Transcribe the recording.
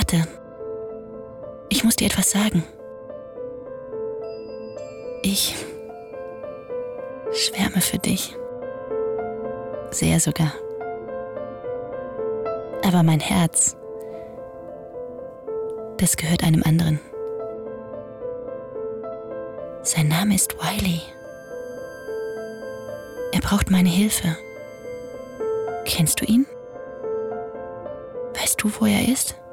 Warte. Ich muss dir etwas sagen. Ich schwärme für dich. Sehr sogar. Aber mein Herz, das gehört einem anderen. Sein Name ist Wiley. Er braucht meine Hilfe. Kennst du ihn? Weißt du, wo er ist?